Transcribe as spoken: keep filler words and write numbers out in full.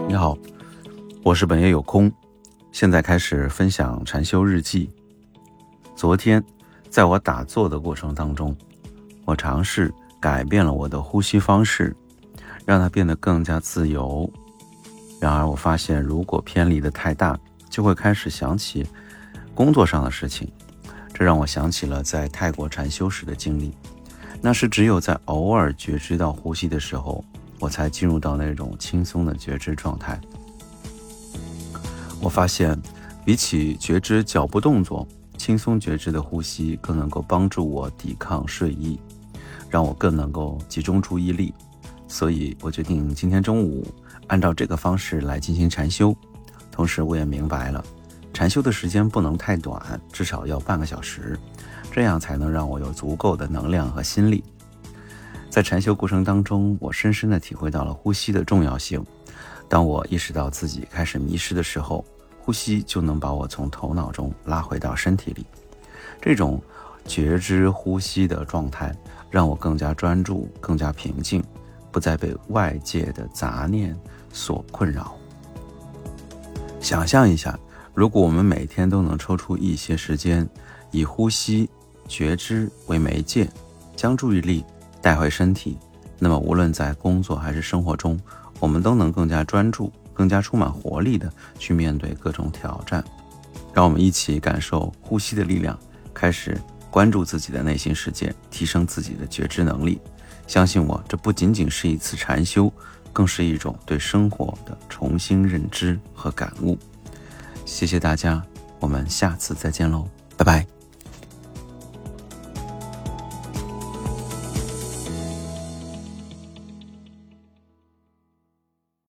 你好，我是本夜有空，现在开始分享禅修日记。昨天在我打坐的过程当中，我尝试改变了我的呼吸方式，让它变得更加自由。然而我发现，如果偏离得太大，就会开始想起工作上的事情。这让我想起了在泰国禅修时的经历，那是只有在偶尔觉知到呼吸的时候，我才进入到那种轻松的觉知状态。我发现比起觉知脚步动作，轻松觉知的呼吸更能够帮助我抵抗睡意，让我更能够集中注意力。所以我决定今天中午按照这个方式来进行禅修。同时我也明白了，禅修的时间不能太短，至少要半个小时，这样才能让我有足够的能量和心力。在禅修过程当中，我深深地体会到了呼吸的重要性。当我意识到自己开始迷失的时候，呼吸就能把我从头脑中拉回到身体里。这种觉知呼吸的状态让我更加专注，更加平静，不再被外界的杂念所困扰。想象一下，如果我们每天都能抽出一些时间，以呼吸觉知为媒介，将注意力带回身体，那么无论在工作还是生活中，我们都能更加专注，更加充满活力的去面对各种挑战。让我们一起感受呼吸的力量，开始关注自己的内心世界，提升自己的觉知能力。相信我，这不仅仅是一次禅修，更是一种对生活的重新认知和感悟。谢谢大家，我们下次再见喽，拜拜。